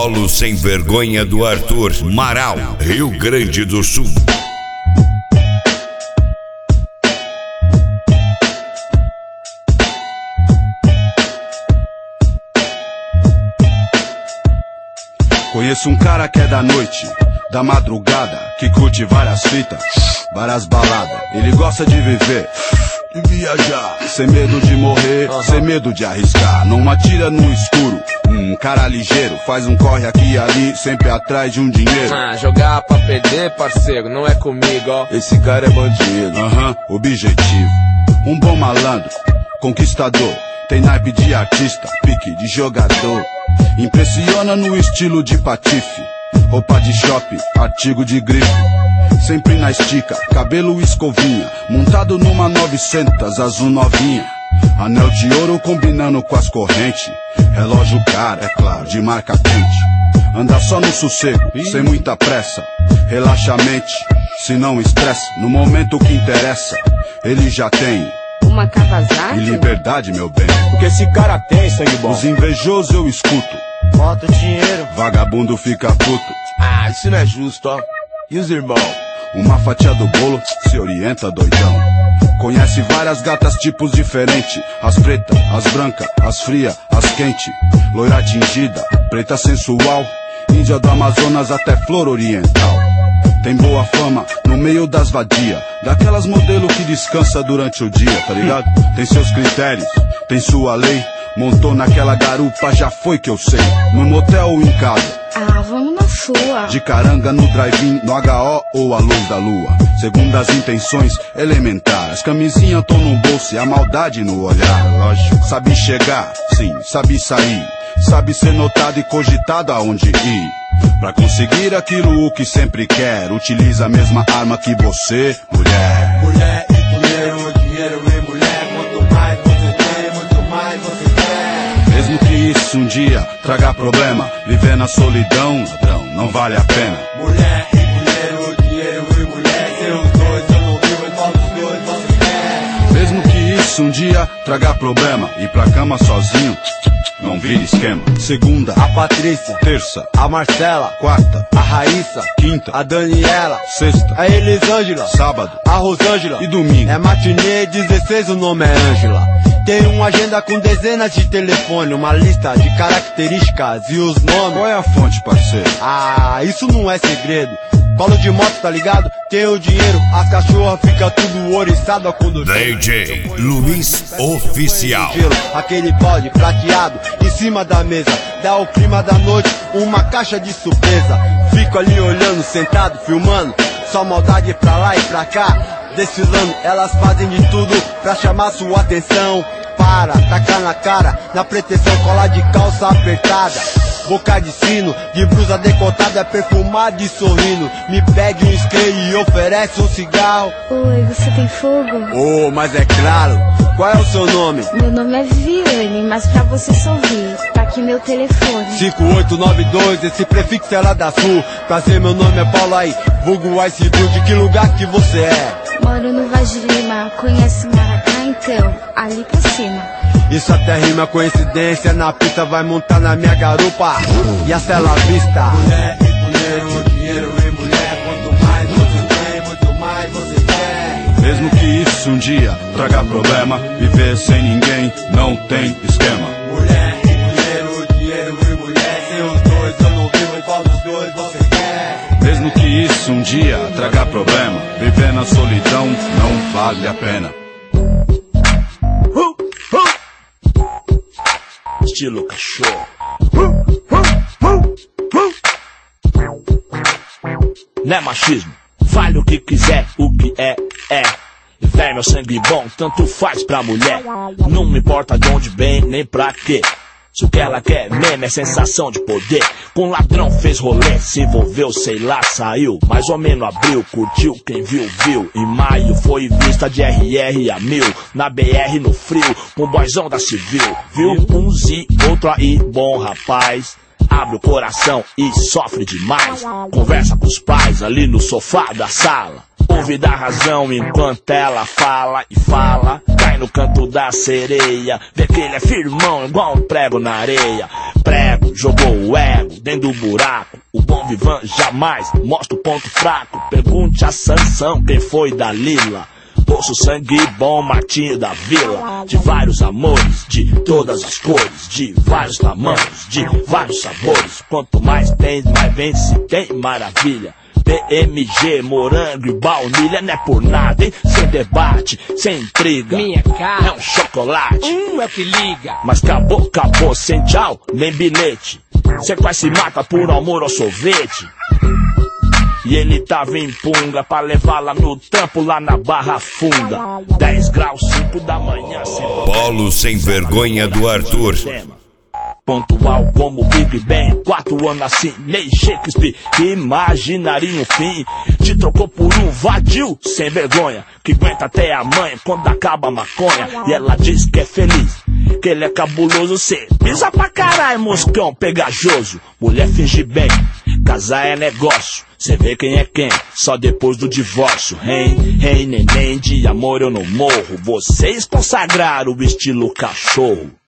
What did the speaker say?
Solo sem vergonha do Arthur, Marau, Rio Grande do Sul. Conheço um cara que é da noite, da madrugada, que curte várias fitas, várias baladas. Ele gosta de viver e viajar, sem medo de morrer, sem medo de arriscar. Não atira no escuro, um cara ligeiro, faz um corre aqui e ali, sempre atrás de um dinheiro. Jogar pra perder, parceiro, não é comigo, ó. Esse cara é bandido, objetivo. Um bom malandro, conquistador, tem naipe de artista, pique de jogador. Impressiona no estilo de patife, roupa de shopping, artigo de grife. Sempre na estica, cabelo escovinha, montado numa 900 azul novinha. Anel de ouro combinando com as correntes, relógio caro, é claro, de marca quente. Anda só no sossego, sem muita pressa, relaxa a mente, se não estressa. No momento que interessa, ele já tem uma Kawasaki e liberdade, meu bem. O que esse cara tem, sangue bom? Os invejosos eu escuto, bota o dinheiro, vagabundo fica puto. Isso não é justo, ó. E os irmãos? Uma fatia do bolo, se orienta, doidão. Conhece várias gatas, tipos diferentes. As pretas, as brancas, as frias, as quentes. Loira tingida, preta sensual, índia do Amazonas até flor oriental. Tem boa fama no meio das vadias, daquelas modelo que descansa durante o dia, tá ligado? Tem seus critérios, tem sua lei. Montou naquela garupa, já foi que eu sei. No motel ou em casa, vamos na sua. de caranga no drive-in, no HO ou a luz da lua. Segundo as intenções elementares, as camisinhas tão no bolso e a maldade no olhar. Lógico, sabe chegar, sim, sabe sair, sabe ser notado e cogitado aonde ir. Pra conseguir aquilo o que sempre quer, utiliza a mesma arma que você, mulher. Mulher e dinheiro, dinheiro e mulher. Quanto mais você tem, muito mais você quer. Mesmo que isso um dia traga problema, viver na solidão, ladrão, não vale a pena. Mulher e dinheiro, dinheiro e mulher. Seus dois eu não vivo em qual dos dois você quer. Mesmo que isso um dia traga problema, ir pra cama sozinho, não vira esquema. Segunda, A Patrícia, terça, a Marcela, quarta, a Raíssa, quinta, a Daniela, sexta, a Elisângela, sábado a Rosângela e domingo. É matinê 16, o nome é Ângela. Tem uma agenda com dezenas de telefone, uma lista de características e os nomes. Qual é a fonte, parceiro? Isso não é segredo. Colo de moto, tá ligado? Tem o dinheiro, as cachorras fica tudo oriçado quando DJ Luiz Oficial. aquele balde prateado em cima da mesa, dá o clima da noite, uma caixa de surpresa. Fico ali olhando, sentado, filmando, só maldade pra lá e pra cá, desfilando. Elas fazem de tudo pra chamar sua atenção. Para, tacar na cara, na pretensão, colar de calça apertada, boca de sino, de blusa decotada, perfumada e sorrindo. Me pede um spray e oferece um cigarro. Oi, você tem fogo? Mas é claro. Qual é o seu nome? Meu nome é Viviane, mas pra você só ouvir, tá aqui meu telefone. 5892, esse prefixo é lá da Sul. Prazer, meu nome é Paulo aí, vulgo Ice Blue. De que lugar que você é? Moro no Vaz de Lima, conhece Maracá então? Ali pra cima. Isso até rima coincidência, na pista vai montar na minha garupa. E a cela vista. Mulher e dinheiro, dinheiro e mulher. Quanto mais você tem, muito mais você quer. Mesmo que isso um dia traga problema, viver sem ninguém não tem esquema. Mulher e dinheiro, dinheiro e mulher. Seus dois eu não vivo em qual dos dois você quer. Mesmo que isso um dia traga problema, viver na solidão não vale a pena. Estilo cachorro. Não é machismo, fale o que quiser, o que é. E véi, meu sangue bom, tanto faz pra mulher. Não me importa de onde vem, nem pra quê. Se o que ela quer mesmo é sensação de poder. Com ladrão fez rolê, se envolveu, sei lá, saiu. Mais ou menos abril, curtiu, quem viu, viu. Em maio foi vista de RR a 1000. Na BR no frio, com o boyzão da civil. Viu um Z, outro aí, bom rapaz. Abre o coração e sofre demais. Conversa com os pais ali no sofá da sala. Ouve da razão enquanto ela fala e fala. Cai no canto da sereia, vê que ele é firmão igual um prego na areia. Prego cego, jogou o ego dentro do buraco. O bom vivan jamais mostra o ponto fraco. Pergunte a Sansão quem foi Dalila. Poço sangue bom, Martinho da Vila. De vários amores, de todas as cores, de vários tamanhos, de vários sabores. Quanto mais tem, mais vence, tem maravilha. PMG, morango e baunilha, não é por nada, hein? Sem debate, sem intriga. Minha cara é um chocolate. É o que liga. Mas acabou, sem tchau, nem bilhete. Cê quase se mata por amor ao sorvete. E ele tava em punga pra levar lá no trampo, lá na Barra Funda. 10 graus, 5 da manhã. Polo sem vergonha do Arthur. Pontual como Big Ben, 4 anos assim, nem Shakespeare, imaginaria um fim. Te trocou por um vadio sem vergonha, que aguenta até amanhã quando acaba a maconha. E ela diz que é feliz, que ele é cabuloso. Cê pisa pra caralho, moscão pegajoso. Mulher finge bem, casar é negócio. Cê vê quem é quem, só depois do divórcio. Hey, neném, de amor eu não morro. Vocês consagraram o estilo cachorro.